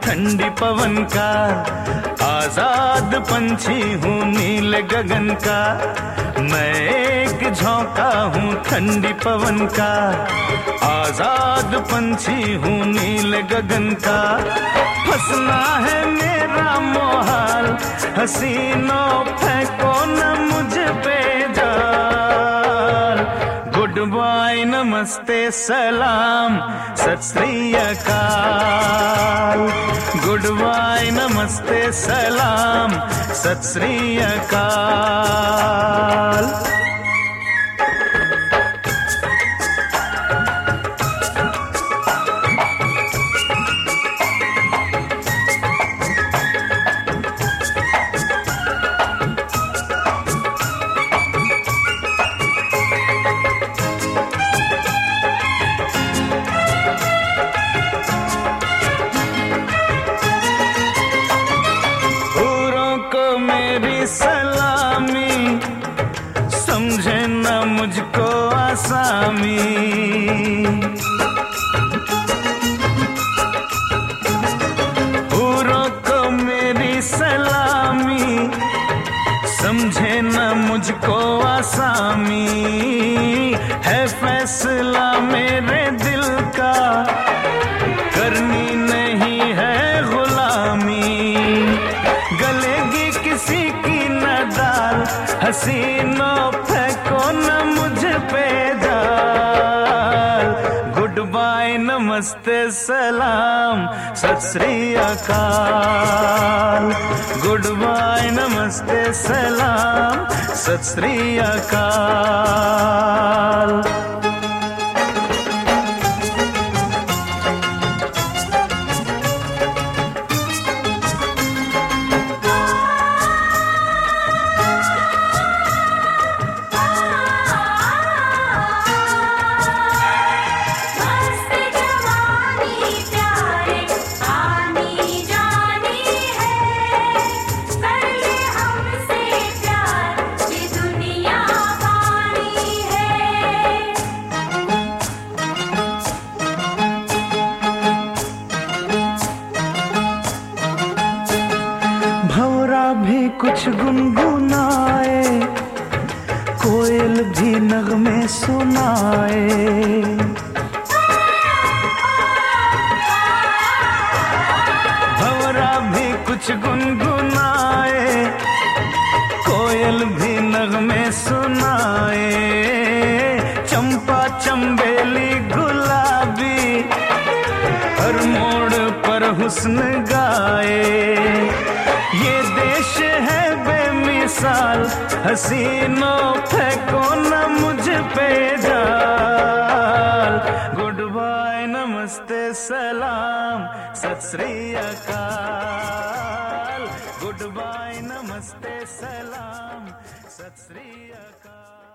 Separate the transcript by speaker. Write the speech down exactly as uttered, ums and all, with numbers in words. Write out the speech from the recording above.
Speaker 1: ठंडी पवन का, आजाद पंछी हूँ नीले गगन का। मैं एक झोंका हूँ ठंडी पवन का, आजाद पंछी हूँ नीले गगन का। फंसना है मेरा मोहाल, हसीनों फेंको न मुझ पे जाल। गुड बाय नमस्ते सलाम सत श्री अकाल। गुड बाय नमस्ते सलाम सत श्री अकाल। सलामी समझे न मुझको आसामी। हूरों को मेरी सलामी समझे न मुझको आसामी। है फैसला मेरे दिल का करनी नहीं है गुलामी। गलेगी किसी की न दाल, हसीनों फेंको न मुझ पे जाल। गुड बाय नमस्ते सलाम सत श्री अकाल। गुड बाय नमस्ते सलाम सत श्री अकाल। भी कुछ गुनगुनाए, कोयल भी नगमे सुनाए। भंवरा भी कुछ गुनगुनाए, कोयल भी नगमे सुनाए। चंपा चंबेली गुलाबी हर मोड़ पर हुस्न गाए। ये देश है बेमिसाल, हसीनों फेंको न मुझ पे जाल। गुड बाय नमस्ते सलाम सत श्री अकाल। गुड बाय नमस्ते सलाम सत श्री अकाल।